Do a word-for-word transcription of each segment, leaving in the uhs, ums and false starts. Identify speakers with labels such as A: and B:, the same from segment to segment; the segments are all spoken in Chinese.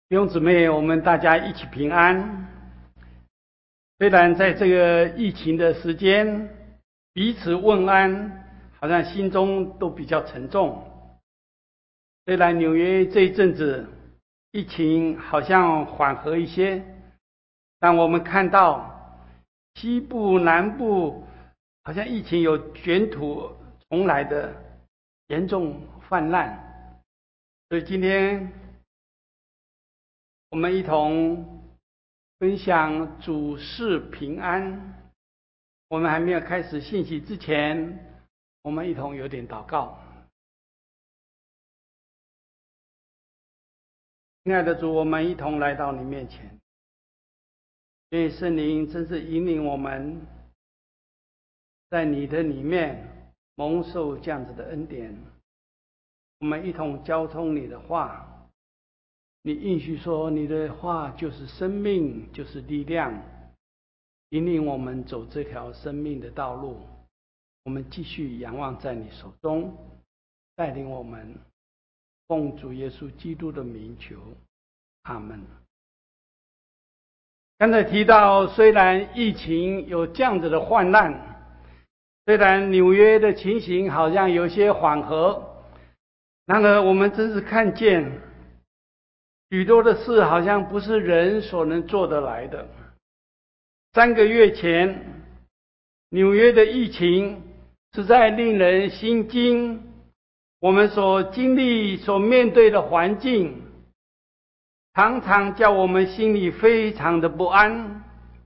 A: 弟兄姊妹，我们大家一起平安。虽然在这个疫情的时间，彼此问安，好像心中都比较沉重。虽然纽约这一阵子疫情好像缓和一些，但我们看到西部、南部好像疫情有卷土重来的严重泛滥。所以今天我们一同分享主事平安。我们还没有开始信息之前，我们一同有点祷告。亲爱的主，我们一同来到你面前，愿圣灵真是引领我们，在你的里面蒙受这样子的恩典。我们一同交通你的话。你应许说，你的话就是生命，就是力量，引领我们走这条生命的道路。我们继续仰望在你手中，带领我们，奉主耶稣基督的名求，阿们。刚才提到，虽然疫情有这样子的患难，虽然纽约的情形好像有些缓和，然而我们真是看见许多的事好像不是人所能做得来的。三个月前，纽约的疫情实在令人心惊，我们所经历、所面对的环境，常常叫我们心里非常的不安。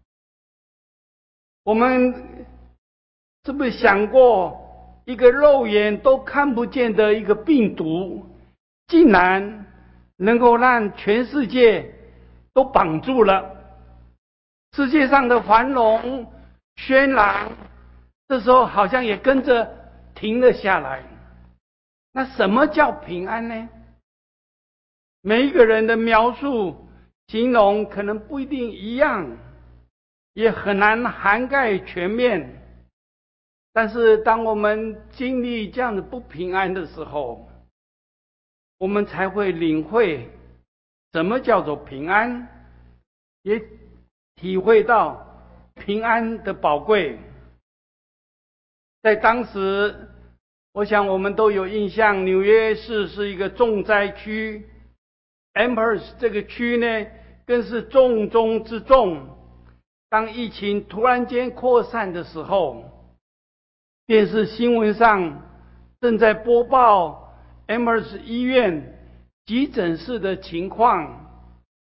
A: 我们是不是想过，一个肉眼都看不见的一个病毒，竟然能够让全世界都绑住了，世界上的繁荣喧嚷，这时候好像也跟着停了下来。那什么叫平安呢？每一个人的描述形容可能不一定一样，也很难涵盖全面。但是当我们经历这样的不平安的时候，我们才会领会什么叫做平安，也体会到平安的宝贵。在当时，我想我们都有印象，纽约市是一个重灾区， Amherst 这个区呢更是重中之重。当疫情突然间扩散的时候，电视新闻上正在播报Amherst 医院急诊室的情况，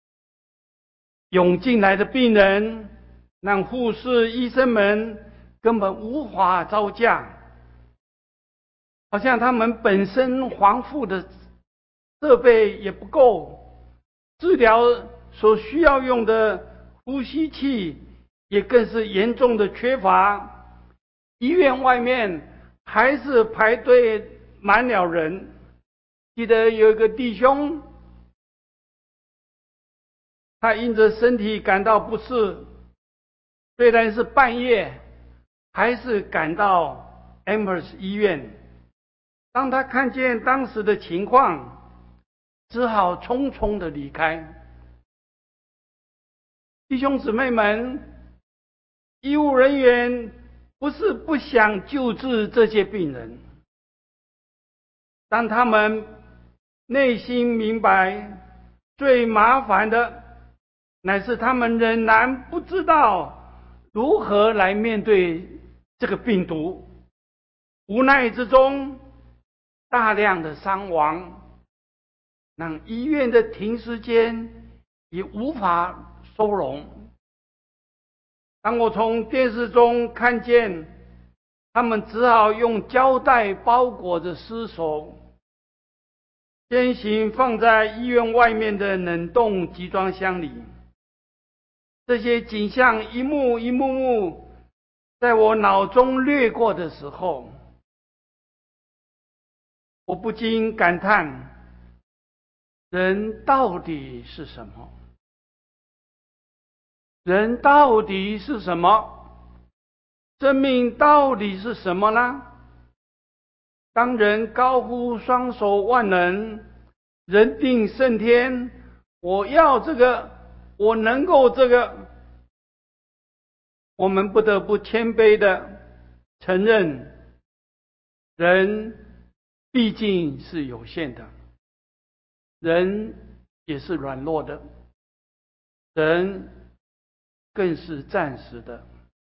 A: 涌进来的病人让护士、医生们根本无法招架，好像他们本身防护的设备也不够，治疗所需要用的呼吸器也更是严重的缺乏。医院外面还是排队满了人。记得有一个弟兄，他因着身体感到不适，虽然是半夜，还是赶到 Amherst 医院。当他看见当时的情况，只好匆匆的离开。弟兄姊妹们，医务人员不是不想救治这些病人，但他们内心明白，最麻烦的乃是他们仍然不知道如何来面对这个病毒。无奈之中，大量的伤亡，让医院的停尸间也无法收容。当我从电视中看见他们只好用胶带包裹着尸首，先行放在医院外面的冷冻集装箱里，这些景象一幕一幕幕在我脑中掠过的时候，我不禁感叹，人到底是什么？人到底是什么？生命到底是什么呢？当人高呼双手万能，人定胜天， 我要这个，我能够这个，我们不得不谦卑的承认，人毕竟是有限的，人也是软弱的，人更是暂时的。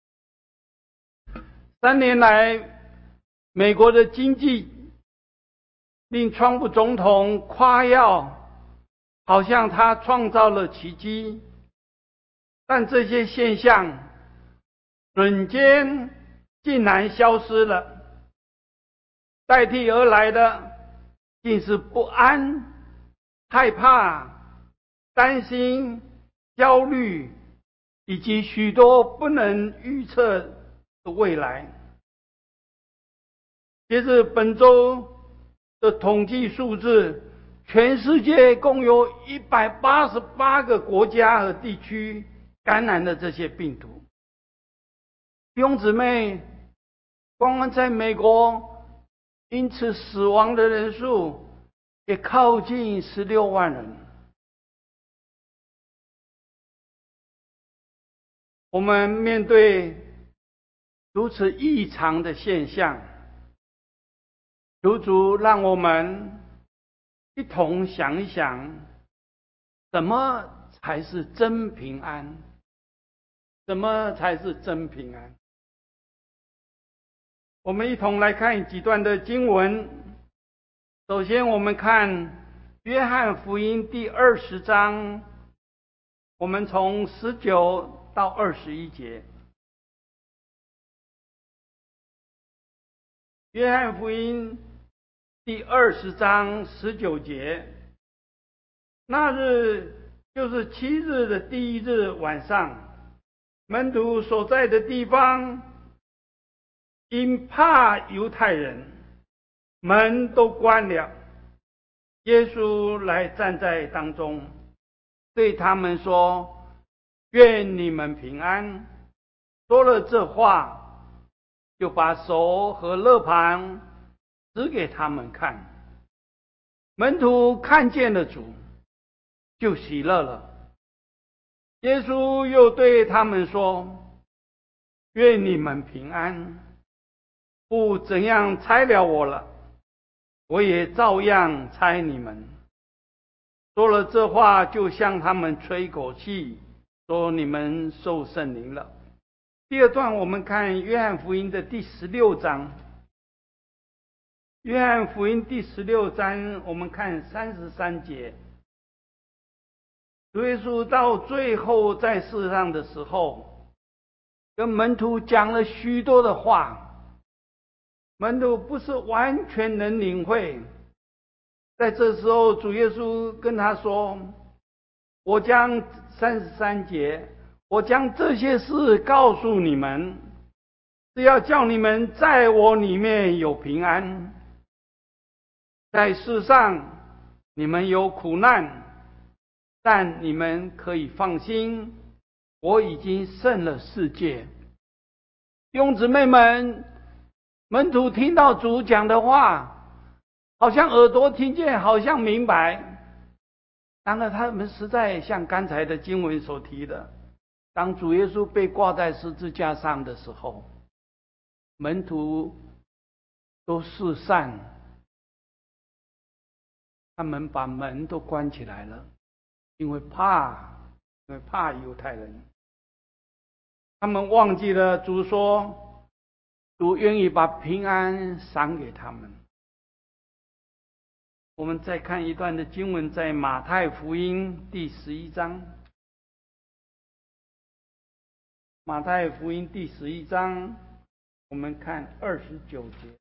A: 三年来，美国的经济令川普总统夸耀，好像他创造了奇迹，但这些现象瞬间竟然消失了，代替而来的竟是不安、害怕、担心、焦虑，以及许多不能预测的未来。截至本周的统计数字，全世界共有一百八十八个国家和地区感染了这些病毒。弟兄姊妹，光光在美国，因此死亡的人数也靠近十六万人。我们面对如此异常的现象，求主让我们一同想一想，什么才是真平安？什么才是真平安？我们一同来看几段的经文。首先，我们看约翰福音第二十章，我们从十九到二十一节。约翰福音第二十章十九节，那日就是七日的第一日晚上，门徒所在的地方，因怕犹太人，门都关了。耶稣来站在当中，对他们说：“愿你们平安。”说了这话，就把手和肋旁指给他们看。门徒看见了主，就喜乐了。耶稣又对他们说：“愿你们平安。父怎样差了我了，我也照样差你们。”说了这话，就向他们吹口气，说：“你们受圣灵了。”第二段，我们看约翰福音的第十六章。约翰福音第十六章，我们看三十三节。主耶稣到最后在世上的时候，跟门徒讲了许多的话，门徒不是完全能领会。在这时候，主耶稣跟他说：“我将三十三节，我将这些事告诉你们，是要叫你们在我里面有平安。在世上你们有苦难，但你们可以放心，我已经胜了世界。”弟兄姊妹们，门徒听到主讲的话，好像耳朵听见，好像明白。然而他们实在像刚才的经文所提的，当主耶稣被挂在十字架上的时候，门徒都四散，他们把门都关起来了，因为怕，因为怕犹太人。他们忘记了主说，主愿意把平安赏给他们。我们再看一段的经文，在马太福音第十一章。马太福音第十一章，我们看二十九节。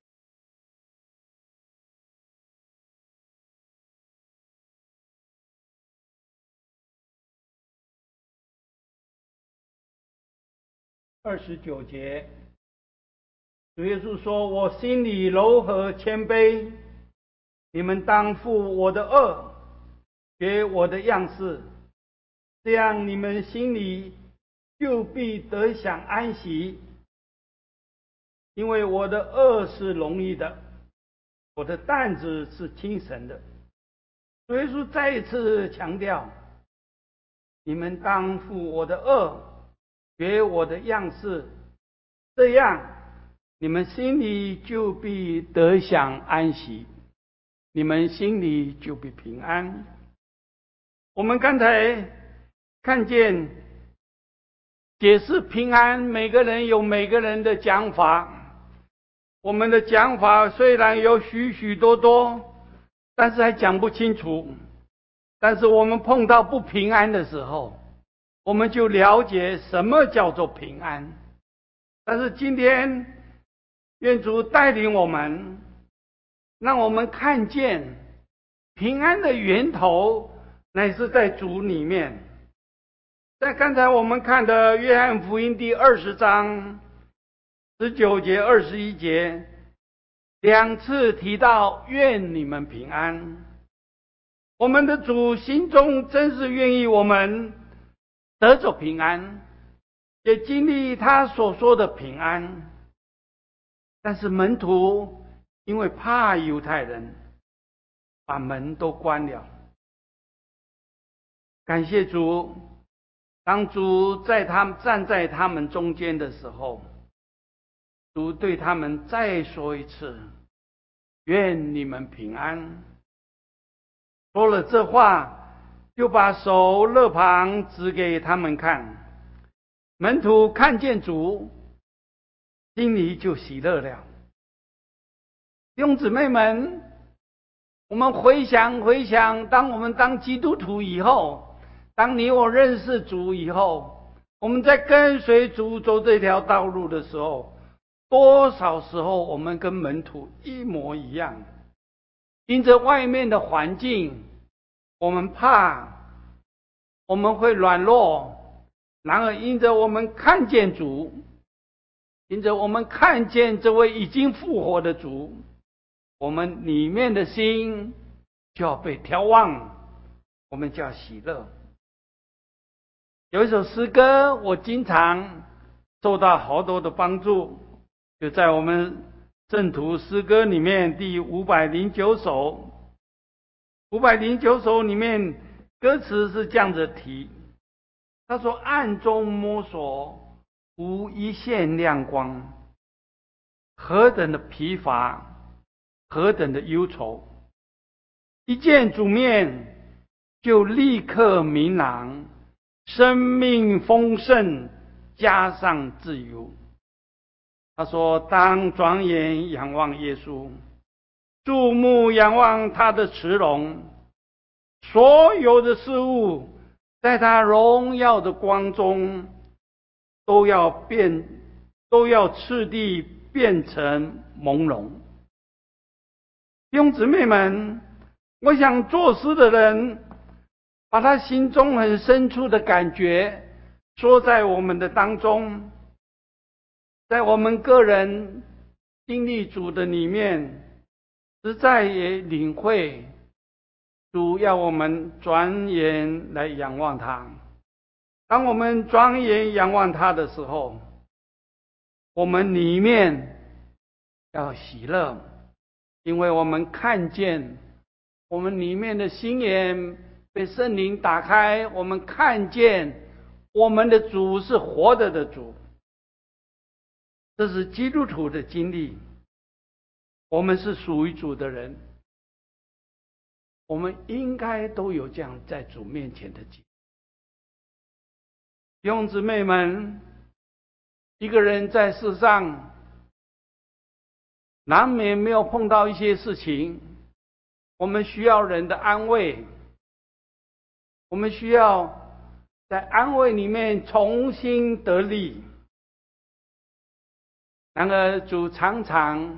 A: 二十九节，主耶稣说：“我心里柔和谦卑，你们当负我的恶，学我的样式，这样你们心里就必得享安息。因为我的恶是容易的，我的担子是轻省的。”主耶稣再一次强调， 你们当负我的恶，学我的样式，这样你们心里就必得享安息，你们心里就必平安。我们刚才看见解释平安，每个人有每个人的讲法。我们的讲法虽然有许许多多，但是还讲不清楚。但是我们碰到不平安的时候，我们就了解什么叫做平安。但是今天愿主带领我们，让我们看见平安的源头乃是在主里面。在刚才我们看的约翰福音第二十章十九节、二十一节，两次提到愿你们平安。我们的主心中真是愿意我们得着平安，也经历他所说的平安。但是门徒因为怕犹太人，把门都关了。感谢主，当主在他们站在他们中间的时候，主对他们再说一次，愿你们平安。说了这话，就把手肋旁指给他们看。门徒看见主，心里就喜乐了。弟兄姊妹们，我们回想回想，当我们当基督徒以后，当你我认识主以后，我们在跟随主走这条道路的时候，多少时候我们跟门徒一模一样。因着外面的环境，我们怕，我们会软弱。然而因着我们看见主，因着我们看见这位已经复活的主，我们里面的心就要被调旺，我们就要喜乐。有一首诗歌，我经常受到好多的帮助，就在我们正途诗歌里面第五百零九首。五百零九首里面歌词是这样子提，他说：暗中摸索无一线亮光，何等的疲乏，何等的忧愁，一见主面就立刻明朗，生命丰盛加上自由。他说：当转眼仰望耶稣，注目仰望他的慈容，所有的事物在他荣耀的光中都要变，都要次第变成朦胧。弟兄姊妹们，我想作诗的人把他心中很深处的感觉说在我们的当中，在我们个人经历主的里面，实在也领会主要我们转眼来仰望他。当我们转眼仰望他的时候，我们里面要喜乐，因为我们看见我们里面的心眼被圣灵打开，我们看见我们的主是活着的主。这是基督徒的经历，我们是属于主的人，我们应该都有这样在主面前的经历。弟兄姊妹们，一个人在世上难免没有碰到一些事情，我们需要人的安慰，我们需要在安慰里面重新得力。然而主常常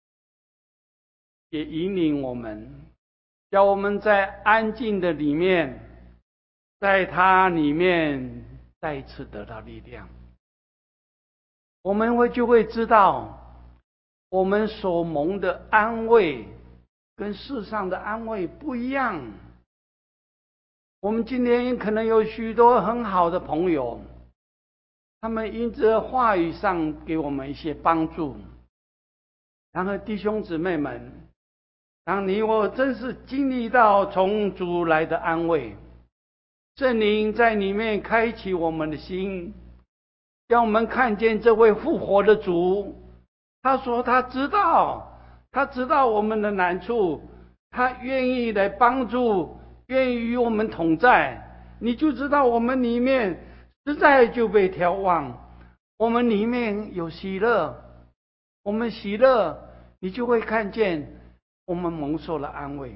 A: 也引领我们，叫我们在安静的里面，在他里面再一次得到力量。我们会就会知道，我们所蒙的安慰跟世上的安慰不一样。我们今天可能有许多很好的朋友，他们因着话语上给我们一些帮助。然而弟兄姊妹们，当你我真是经历到从主来的安慰， 圣灵在里面开启我们的心，让我们看见这位复活的主。他说他知道，他知道我们的难处，他愿意来帮助，愿意与我们同在。你就知道我们里面实在就被眺望，我们里面有喜乐，我们喜乐，你就会看见我们蒙受了安慰。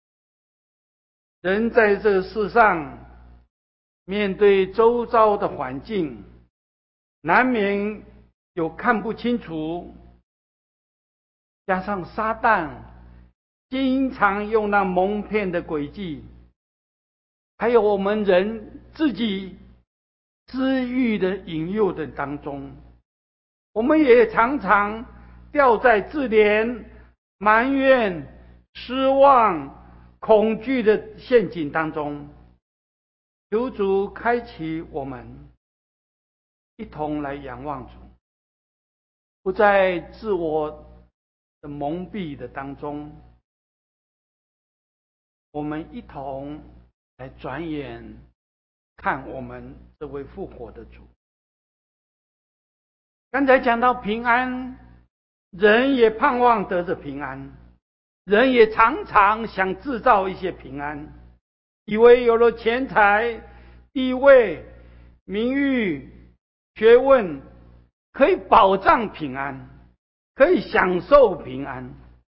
A: 人在这世上面对周遭的环境，难免有看不清楚，加上撒旦经常用那蒙骗的诡计，还有我们人自己私欲的引诱的当中，我们也常常掉在自怜、埋怨、失望、恐惧的陷阱当中。求主开启我们，一同来仰望主，不在自我的蒙蔽的当中，我们一同来转眼看我们这位复活的主。刚才讲到平安，人也盼望得着平安，人也常常想制造一些平安，以为有了钱财、地位、名誉、学问，可以保障平安，可以享受平安。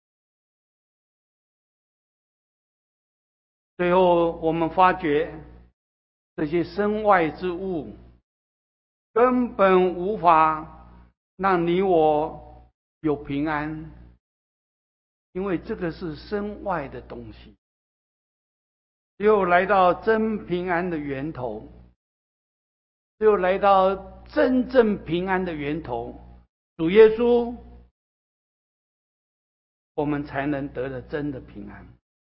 A: 最后我们发觉，这些身外之物根本无法让你我有平安，因为这个是身外的东西。只有来到真平安的源头，只有来到真正平安的源头，主耶稣，我们才能得了真的平安。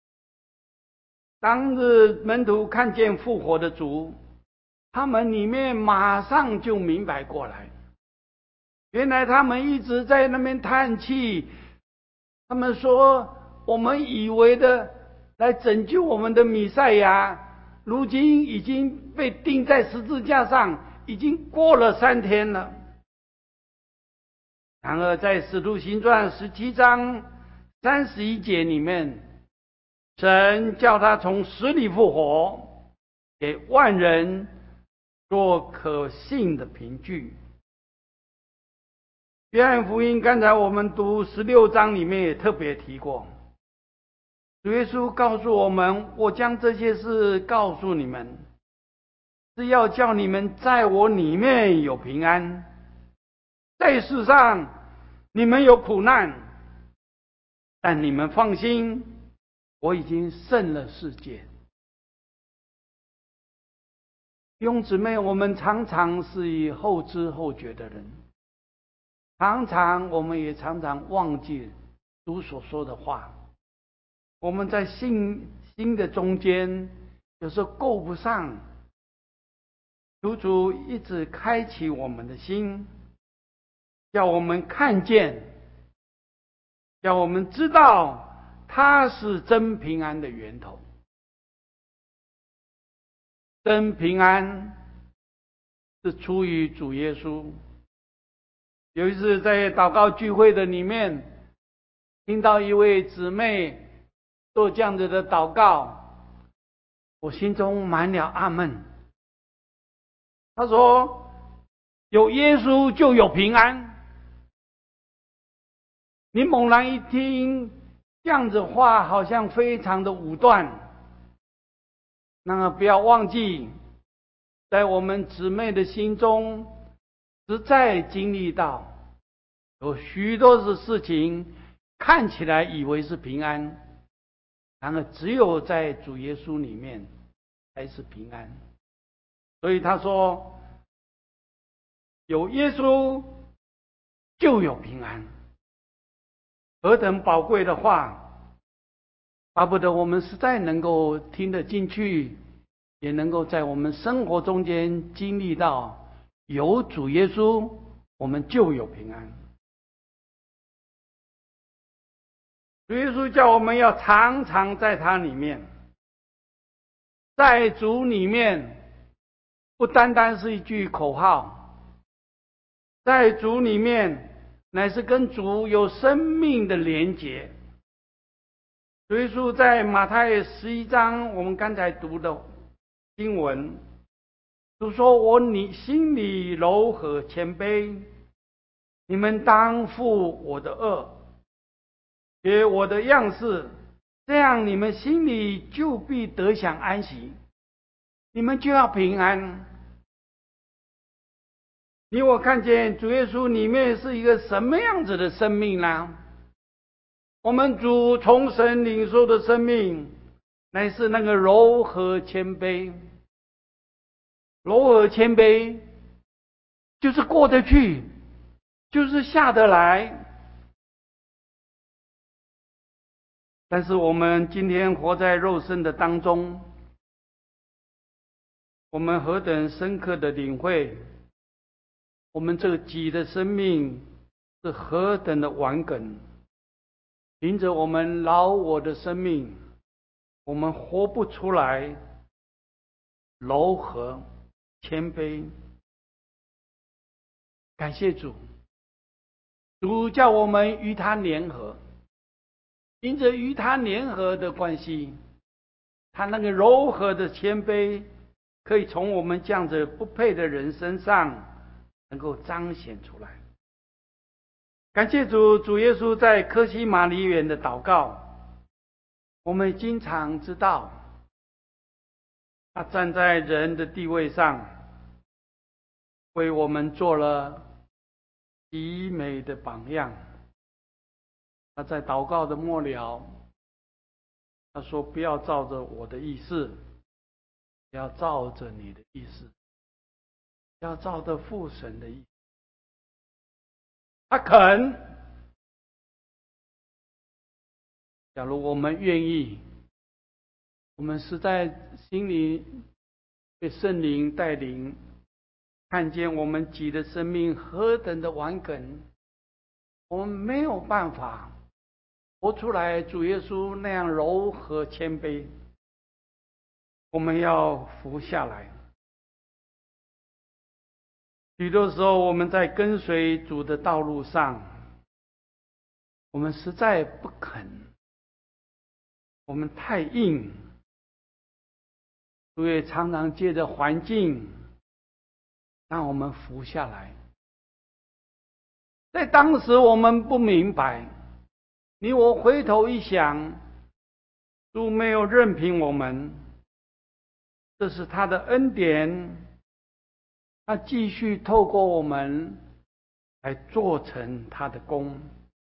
A: 当日门徒看见复活的主，他们里面马上就明白过来，原来他们一直在那边叹气，他们说我们以为的来拯救我们的弥赛亚，如今已经被钉在十字架上，已经过了三天了。然而在使徒行传十七章三十一节里面，神叫他从死里复活，给万人做可信的凭据。约翰福音刚才我们读十六章里面也特别提过，主耶稣告诉我们，我将这些事告诉你们，是要叫你们在我里面有平安。在世上你们有苦难，但你们放心，我已经胜了世界。弟兄姊妹，我们常常是以后知后觉的人，常常我们也常常忘记主所说的话。我们在信心的中间有时候够不上，求主一直开启我们的心，叫我们看见，叫我们知道他是真平安的源头。真平安是出于主耶稣。有一次在祷告聚会的里面，听到一位姊妹做这样子的祷告，我心中满了阿们。他说有耶稣就有平安。你猛然一听这样子话，好像非常的武断。那么不要忘记，在我们姊妹的心中实在经历到有许多的事情看起来以为是平安，然而只有在主耶稣里面才是平安。所以他说有耶稣就有平安，何等宝贵的话，巴不得我们实在能够听得进去，也能够在我们生活中间经历到，有主耶稣我们就有平安。主耶稣叫我们要常常在他里面， 在主里面不单单是一句口号，在主里面乃是跟主有生命的连结。主耶稣在马太十一章我们刚才读的经文，主说：我你心里柔和谦卑，你们当负我的恶，学我的样式，这样你们心里就必得享安息，你们就要平安。你我看见主耶稣里面是一个什么样子的生命呢？我们主从神领受的生命，乃是那个柔和谦卑。柔和谦卑就是过得去，就是下得来。但是我们今天活在肉身的当中，我们何等深刻的领会，我们这个己的生命是何等的顽梗。凭着我们老我的生命，我们活不出来柔和谦卑。感谢主，主叫我们与他联合，因着与他联合的关系，他那个柔和的谦卑可以从我们这样子不配的人身上能够彰显出来。感谢主，主耶稣在客西马尼园的祷告，我们经常知道他站在人的地位上，为我们做了极美的榜样。他在祷告的末了，他说：不要照着我的意思，要照着你的意思，要照着父神的意思。他肯，假如我们愿意，我们是在心里被圣灵带领，看见我们己的生命何等的顽梗，我们没有办法活出来主耶稣那样柔和谦卑，我们要服下来。许多时候我们在跟随主的道路上，我们实在不肯，我们太硬，主也常常借着环境让我们服下来。在当时我们不明白，你我回头一想，主没有任凭我们，这是他的恩典，他继续透过我们来做成他的功，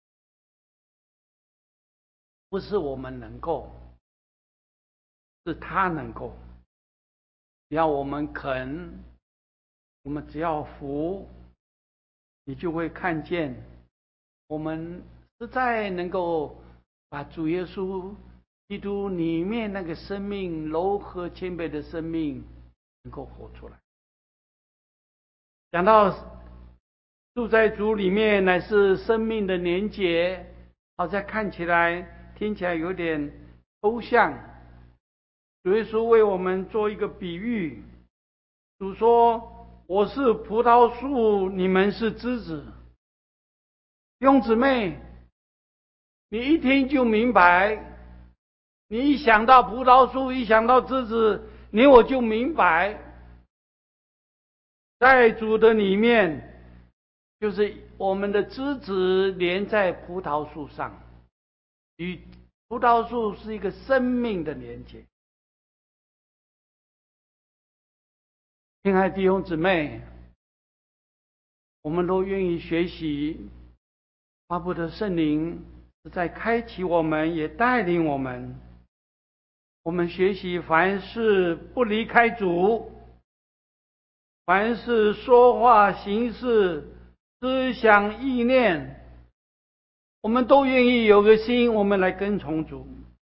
A: 不是我们能够，是他能够。只要我们肯，我们只要服，你就会看见我们实在能够把主耶稣基督里面那个生命柔和谦卑的生命能够活出来。讲到住在主里面乃是生命的连结，好像看起来听起来有点抽象。主耶稣为我们做一个比喻，主说：我是葡萄树，你们是枝子。弟兄姊妹，你一听就明白，你一想到葡萄树，一想到枝子，你我就明白，在主的里面，就是我们的枝子连在葡萄树上，与葡萄树是一个生命的连接。亲爱的弟兄姊妹，我们都愿意学习，巴不得圣灵在开启我们，也带领我们。我们学习凡事不离开主，凡事说话行事思想意念，我们都愿意有个心，我们来跟从主。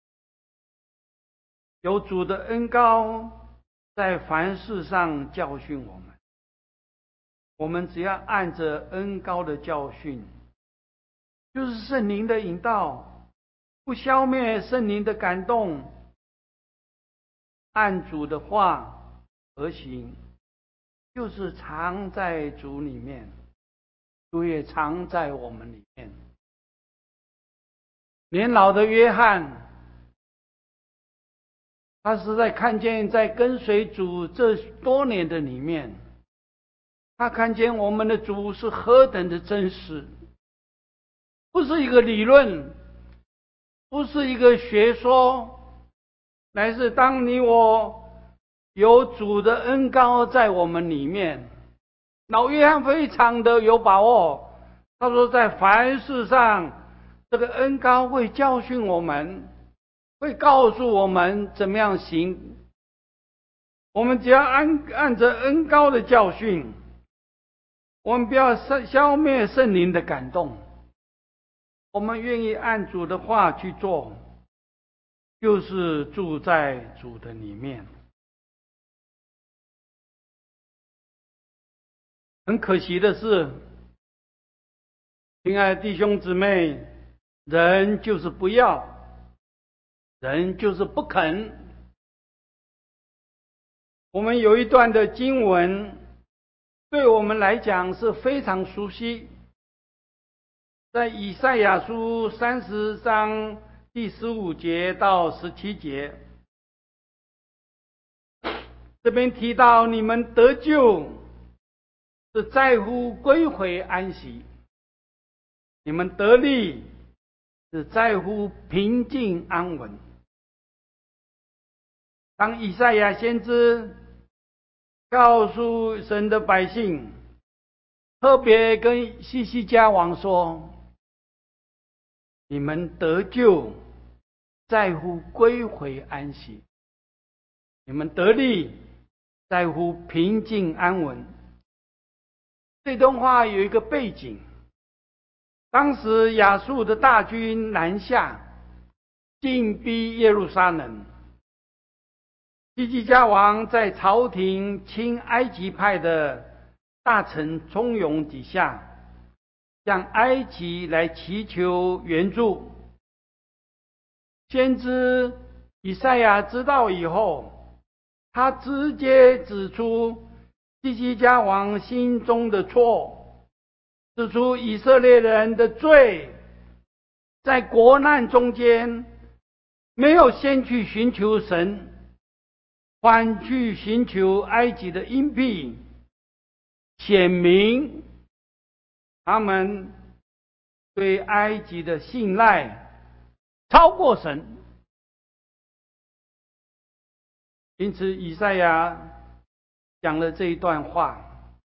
A: 有主的恩膏在凡事上教训我们，我们只要按着恩膏的教训，就是圣灵的引导，不消灭圣灵的感动， 按主的话而行，就是常在主里面，主也常在我们里面。年老的约翰，他实在看见在跟随主这多年的里面，他看见我们的主是何等的真实，不是一个理论，不是一个学说，乃是当你我有主的恩膏在我们里面。老约翰非常的有把握，他说在凡事上，这个恩膏会教训我们，会告诉我们怎么样行。我们只要按按着恩膏的教训，我们不要消灭圣灵的感动，我们愿意按主的话去做，就是住在主的里面。很可惜的是，亲爱的弟兄姊妹，人就是不要，人就是不肯。我们有一段的经文，对我们来讲是非常熟悉，在以赛亚书三十章第十五节到十七节，这边提到你们得救是在乎归回安息，你们得力是在乎平静安稳。当以赛亚先知告诉神的百姓，特别跟西西家王说，你们得救在乎归回安息，你们得力在乎平静安稳。这段话有一个背景，当时亚述的大军南下，进逼耶路撒冷。西西家王在朝廷亲埃及派的大臣中勇底下，向埃及来祈求援助。先知以赛亚知道以后，他直接指出西西家王心中的错，指出以色列人的罪，在国难中间没有先去寻求神，反去寻求埃及的荫庇，显明他们对埃及的信赖超过神。因此以赛亚讲了这一段话。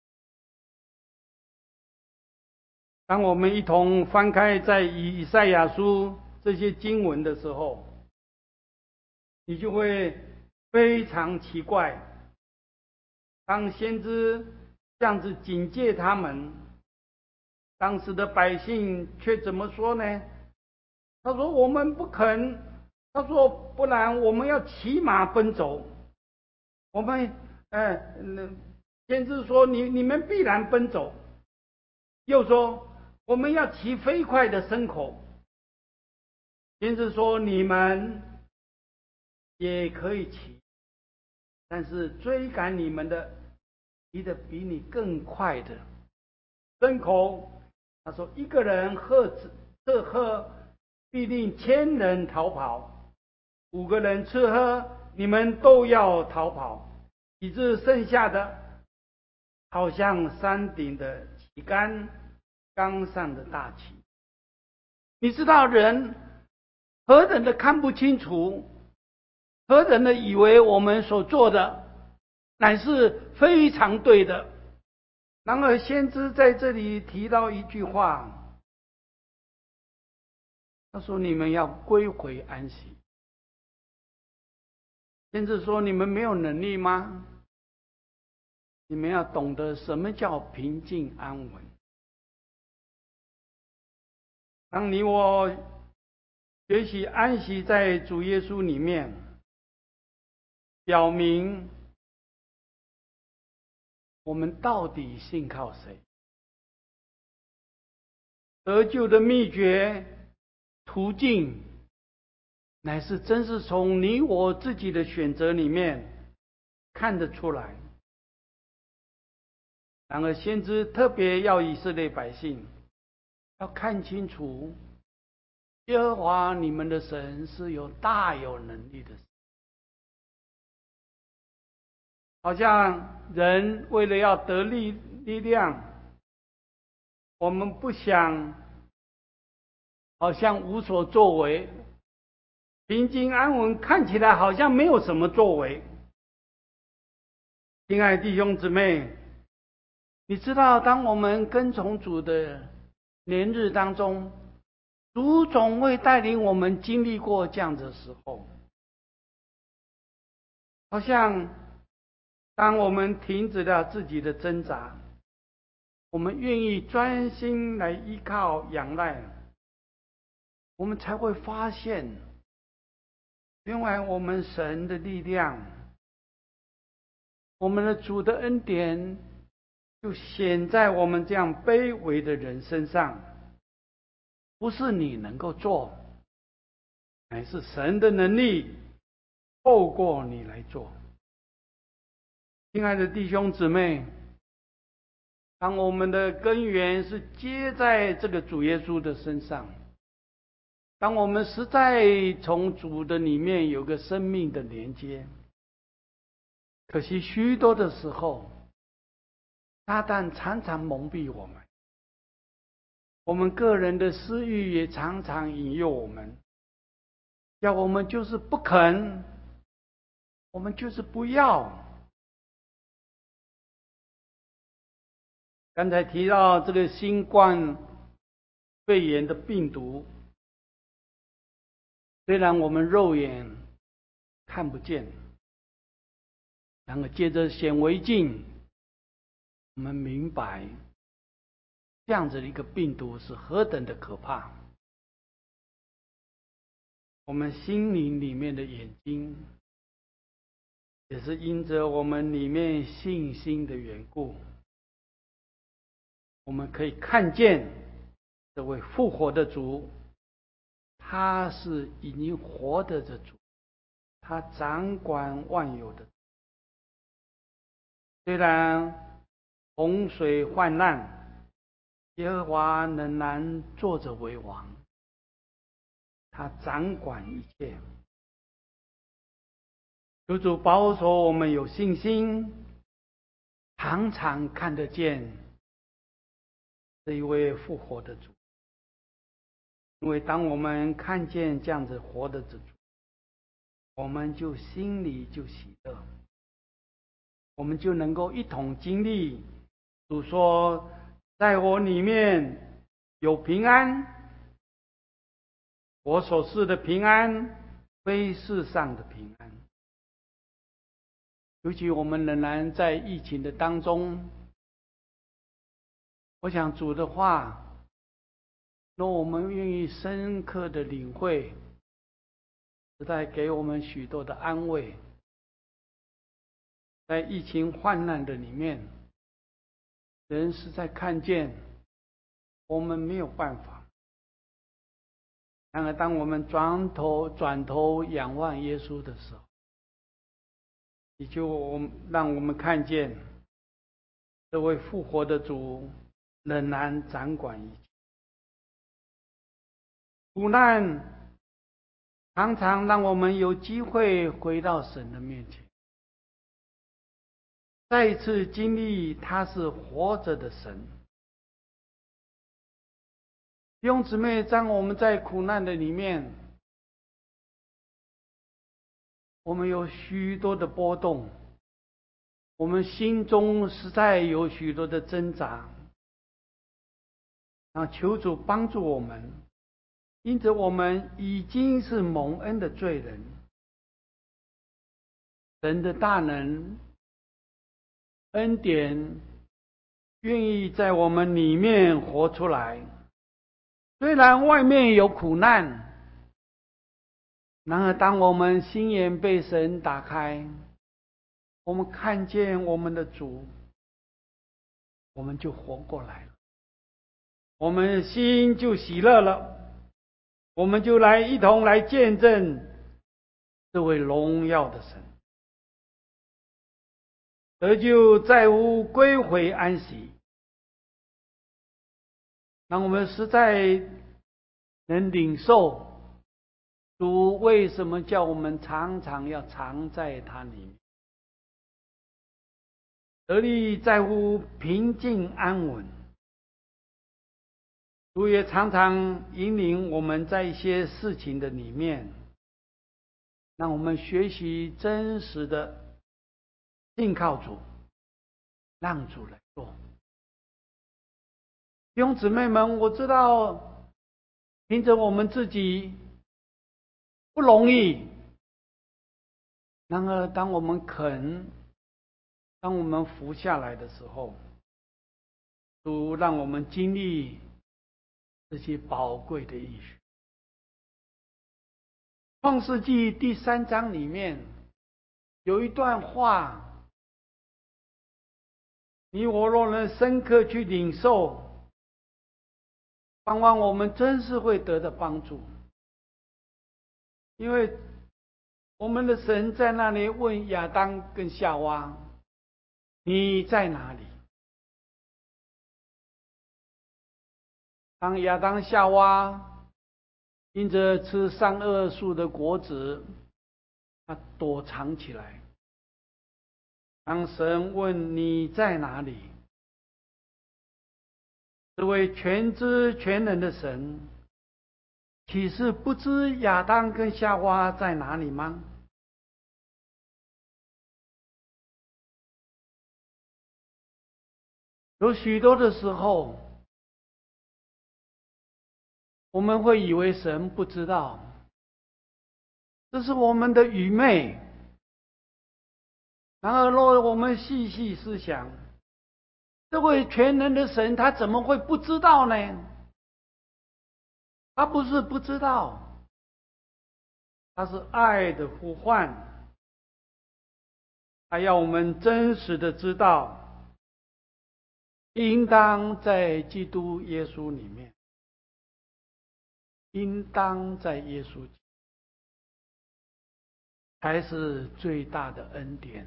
A: 当我们一同翻开在以赛亚书这些经文的时候，你就会非常奇怪，当先知这样子警戒他们，当时的百姓却怎么说呢？他说我们不肯，他说不然我们要骑马奔走。我们呃先知说你你们必然奔走，又说我们要骑飞快的牲口。先知说你们也可以骑，但是追赶你们的骑得比你更快的牲口，他说一个人喝吃喝必令千人逃跑，五个人吃喝你们都要逃跑，以致剩下的好像山顶的旗杆，冈上的大旗。你知道人何等的看不清楚，何等的以为我们所做的乃是非常对的。然而先知在这里提到一句话，他说你们要归回安息。先知说你们没有能力吗？你们要懂得什么叫平静安稳。当你我学习安息在主耶稣里面，表明我们到底信靠谁？得救的秘诀、途径乃是真是从你我自己的选择里面看得出来。然而先知特别要以色列百姓要看清楚，耶和华你们的神是有大有能力的神。好像人为了要得力力量，我们不想好像无所作为，平静安稳，看起来好像没有什么作为。亲爱的弟兄姊妹，你知道当我们跟从主的年日当中，主总会带领我们经历过这样的时候，好像当我们停止了自己的挣扎，我们愿意专心来依靠仰赖，我们才会发现，原来我们神的力量，我们的主的恩典，就显在我们这样卑微的人身上。不是你能够做，乃是神的能力透过你来做。亲爱的弟兄姊妹，当我们的根源是接在这个主耶稣的身上，当我们实在从主的里面有个生命的连接，可惜许多的时候，撒旦常常蒙蔽我们，我们个人的私欲也常常引诱我们，要我们就是不肯，我们就是不要。刚才提到这个新冠肺炎的病毒，虽然我们肉眼看不见，然而借着显微镜，我们明白这样子的一个病毒是何等的可怕。我们心灵里面的眼睛，也是因着我们里面信心的缘故，我们可以看见这位复活的主，他是已经活着的主，他掌管万有的。虽然洪水患难，耶和华仍然坐着为王，他掌管一切。求主保守我们有信心，常常看得见这一位复活的主。因为当我们看见这样子活的主，我们就心里就喜乐，我们就能够一同经历主说，在我里面有平安，我所示的平安非世上的平安。尤其我们仍然在疫情的当中，我想主的话，若我们愿意深刻的领会，实在给我们许多的安慰。在疫情患难的里面，人实在看见我们没有办法。然而当我们转头转头仰望耶稣的时候，也就让我们看见这位复活的主仍然掌管一切。苦难常常让我们有机会回到神的面前，再一次经历他是活着的神。弟兄姊妹，当我们在苦难的里面，我们有许多的波动，我们心中实在有许多的挣扎，啊，求主帮助我们，因此我们已经是蒙恩的罪人，神的大能恩典愿意在我们里面活出来。虽然外面有苦难，然而当我们心眼被神打开，我们看见我们的主，我们就活过来了，我们心就喜乐了，我们就来一同来见证这位荣耀的神。得救在乎归回安息，让我们实在能领受主为什么叫我们常常要常在他里面。得力在乎平静安稳，主也常常引领我们在一些事情的里面，让我们学习真实的信靠主，让主来做。弟兄姊妹们，我知道凭着我们自己不容易，然而当我们肯，当我们服下来的时候，主让我们经历这些宝贵的应许。创世纪第三章里面有一段话，你我若能深刻去领受，盼望我们真是会得到帮助。因为我们的神在那里问亚当跟夏娃，你在哪里？当亚当夏娃因着吃善恶树的果子，他躲藏起来。当神问你在哪里，这位全知全能的神，岂是不知亚当跟夏娃在哪里吗？有许多的时候，我们会以为神不知道，这是我们的愚昧。然而若我们细细思想，这位全能的神他怎么会不知道呢？他不是不知道，他是爱的呼唤，他要我们真实的知道，应当在基督耶稣里面，应当在耶稣才是最大的恩典。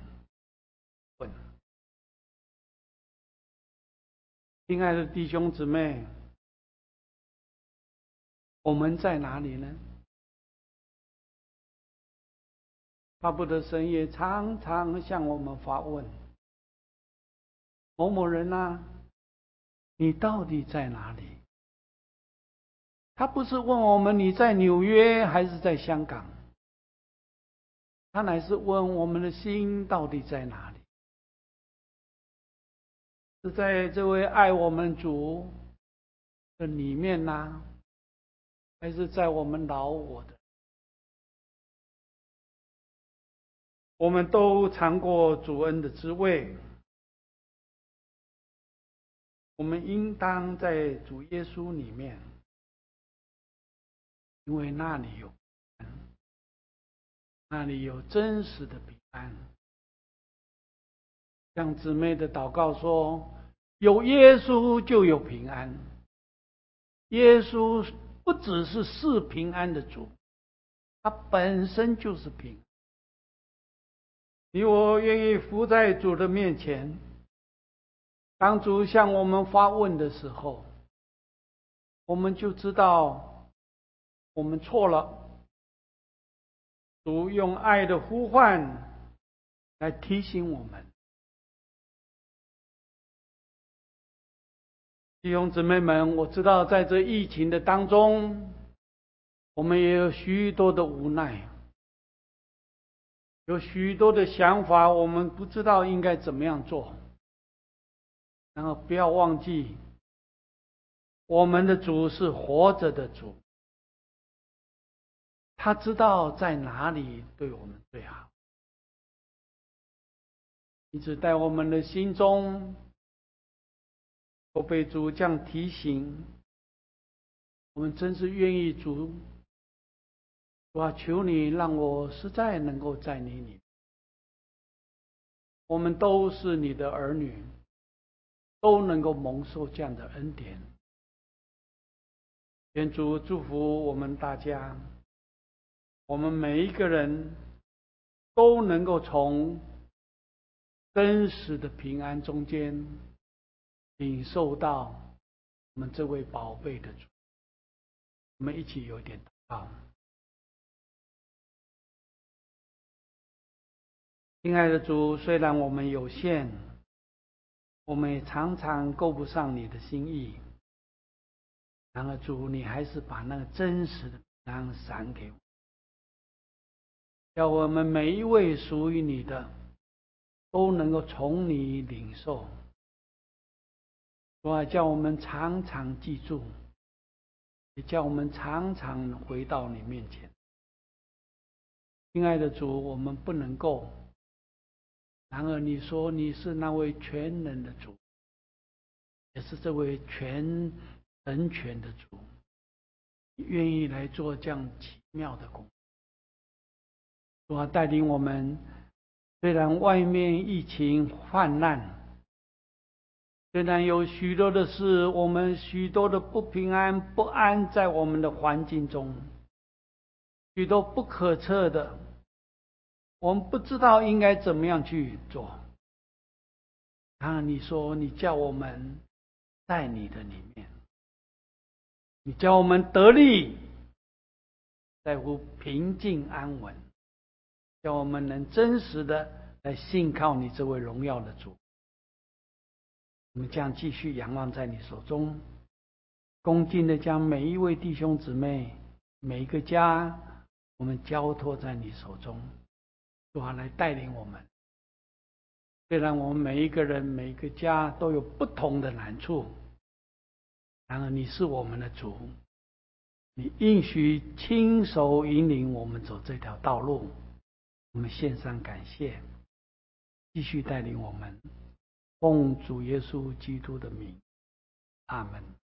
A: 亲爱的弟兄姊妹，我们在哪里呢？巴不得神也常常向我们发问：某某人啊，你到底在哪里？他不是问我们你在纽约还是在香港，他乃是问我们的心到底在哪里？是在这位爱我们主的里面呢，还是在我们老我的？我们都尝过主恩的滋味，我们应当在主耶稣里面，因为那里有那里有真实的平安。像姊妹的祷告说，有耶稣就有平安。耶稣不只是是平安的主，他本身就是平安。你我愿意伏在主的面前，当主向我们发问的时候，我们就知道我们错了。主用爱的呼唤来提醒我们。弟兄姊妹们，我知道在这疫情的当中，我们也有许多的无奈，有许多的想法，我们不知道应该怎么样做。然后不要忘记，我们的主是活着的主，他知道在哪里对我们最好，因此在我们的心中都被主这样提醒，我们真是愿意主，主啊，求你让我实在能够在你里面。我们都是你的儿女，都能够蒙受这样的恩典。愿主祝福我们大家，我们每一个人都能够从真实的平安中间领受到我们这位宝贝的主。我们一起有点祷告。亲爱的主，虽然我们有限，我们也常常够不上你的心意，然而主，你还是把那个真实的平安赏给我，叫我们每一位属于你的都能够从你领受。主啊，叫我们常常记住，也叫我们常常回到你面前。亲爱的主，我们不能够，然而你说你是那位全能的主，也是这位全人权的主，你愿意来做这样奇妙的工作。主啊，带领我们，虽然外面疫情泛滥，虽然有许多的事，我们许多的不平安不安在我们的环境中，许多不可测的，我们不知道应该怎么样去做。然而你说你叫我们在你的里面，你叫我们得力，在乎平静安稳，叫我们能真实的来信靠你这位荣耀的主。我们将继续仰望在你手中，恭敬的将每一位弟兄姊妹、每一个家，我们交托在你手中，主啊，来带领我们。虽然我们每一个人、每一个家都有不同的难处，然而你是我们的主，你应许亲手引领我们走这条道路。我们献上感谢，继续带领我们，奉主耶稣基督的名，阿们。